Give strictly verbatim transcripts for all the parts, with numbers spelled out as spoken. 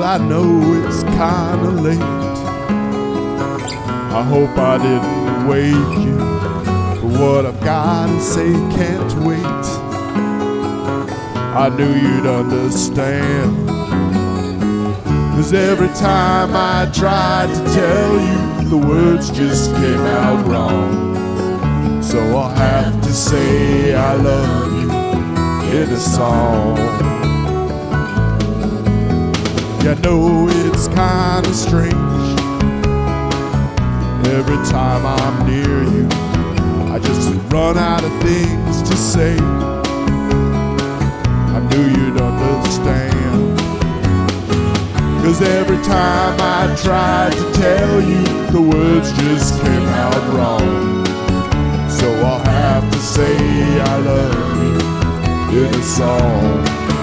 I know it's kinda late. I hope I didn't wake you, but what I've gotta say can't wait. I knew you'd understand, 'cause every time I tried to tell you, the words just came out wrong. So I'll have to say I love you in a song. Yeah, I know it's kinda strange. Every time I'm near you, I just run out of things to say. I knew you'd understand, 'cause every time I tried to tell you, the words just came out wrong. So I'll have to say I love you in a song.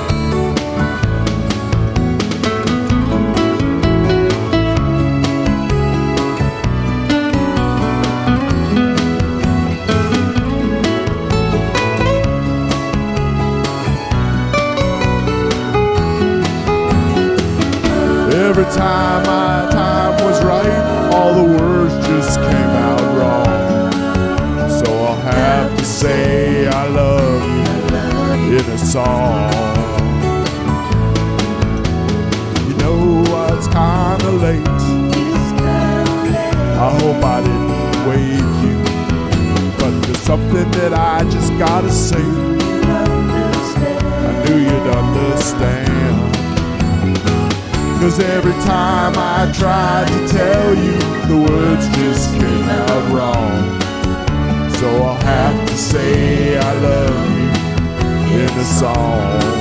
Every time my time was right, all the words just came out wrong. So I'll have to say I love you in a song. You know it's kinda late. I hope I didn't wake you, but there's something that I just gotta say. I knew you'd understand, 'cause every time I tried to tell you, the words just came out wrong. So I'll have to say I love you in a song.